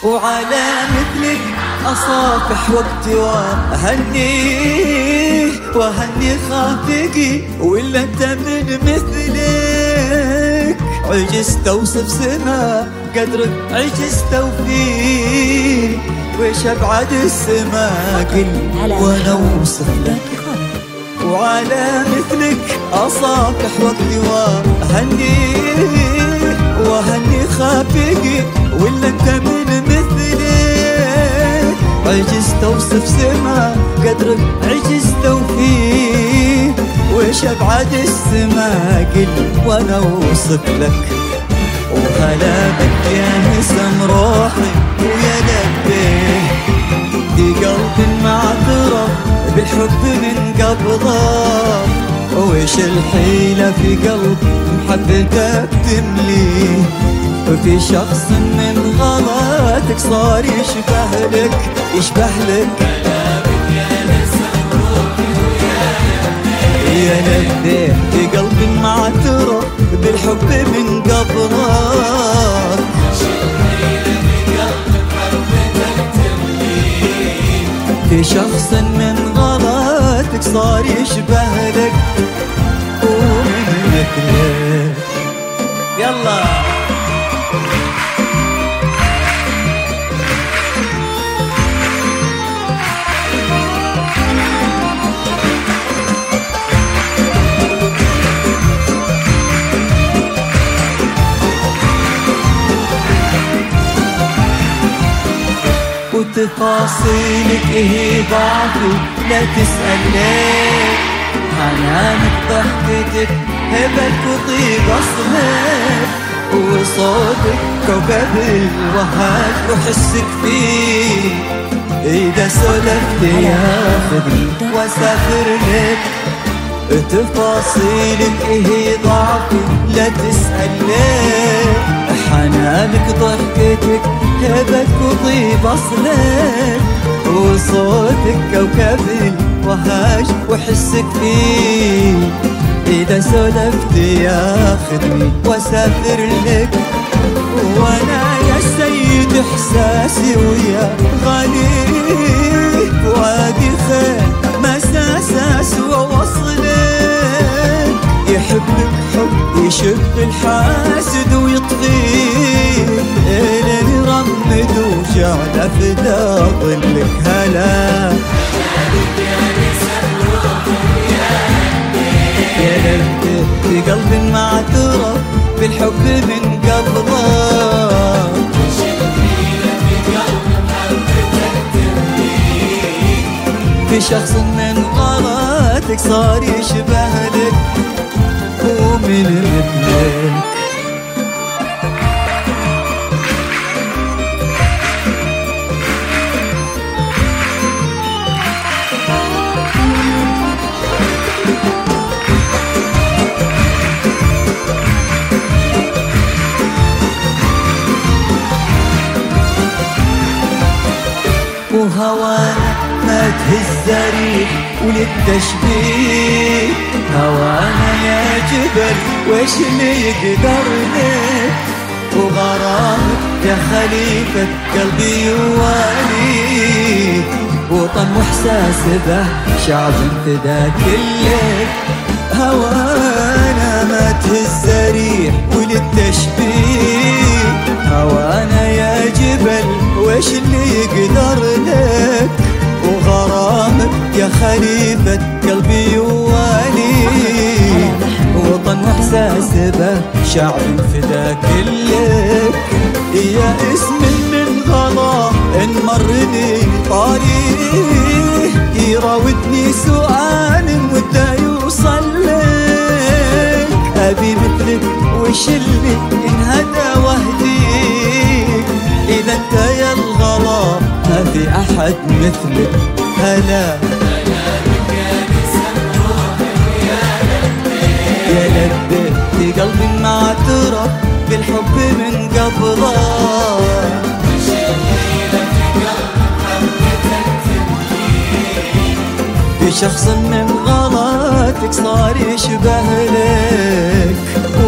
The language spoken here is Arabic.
وعلى مثلك أصافح وقتي وأهنيه وأهني خافقي ولا أنت من مثلك. عجزت أوصف سما قدرك عجزت أوفيه، ويش أبعد السما قل وأنا أوصف لك. وعلى مثلك أصافح وقتي وأهنيه وأهني خافقي ولا أنت من مثلك. عجزت أوصف سما قدرك عجزت أوفيه، ويش أبعد السما قل وأنا أوصف لك. وهلا بك يا نسم روحي ويا لبيه، في قلب ما اعترف بالحب من قبضه. ويش الحيلة في قلب محبتك تمليه، وفي شخص من غلطك صار يشبه لك يشبه لك. كلامك يا نسم روحي ويا لبيه، يا لبيه في قلب ما اعترف بالحب من قبضك. في شخص من غلطك صار يشبه لك ومن مثلك. يلا وتفاصيلك ايه ضعفي لا تسأل ليه. حنانك ضحكتك هبك وطيب اصلك، وصوتك كوكب الوهاج وحسك فيه. اذا سولفت ياخذني واسافر لك. تفاصيلك ايه ضعفي لا تسأل ليه. حنانك ضحكتك هبك وطيب اصلك، وصوتك كوكب الوهاج وحسك فيه. اذا سولفت ياخذني واسافر لك. وانا يا سيد احساسي ويا غالي فؤادي خير مساساس ووصلك. يحبك حب يشب الحاسد ويطفيه، لين رمد وشعل فدا ظلك هلا. يا لبيه في قلب ما اعترف بالحب من قبضه. في شخص من غلطك صار يشبه لك ومن مثلك. وهوانا ما تهز ريح وللتشبيه. هوانا يا جبل ويش اللي يقدر لك. وغرامك يا خليفة قلبي يواليك، وطن واحساس به شعب فداك لك. هوانا ما تهز ريح وللتشبيه. هوانا يا جبل ويش اللي يقدر لك. وغرامك يا خليفة قلبي يواليك، وطن واحساس به شعب فداك لك. يا اسم من غلا ان مرني طريق، يراودني سؤال وده يوصل لك. ابي مثلك وش اللي انهدى وهديك. اذا انت يا الغلا ما في احد مثلك هلا. يا لبيه في قلبي ما اعترف بالحب من قبضه. في شخص من غلطك صار يشبه لك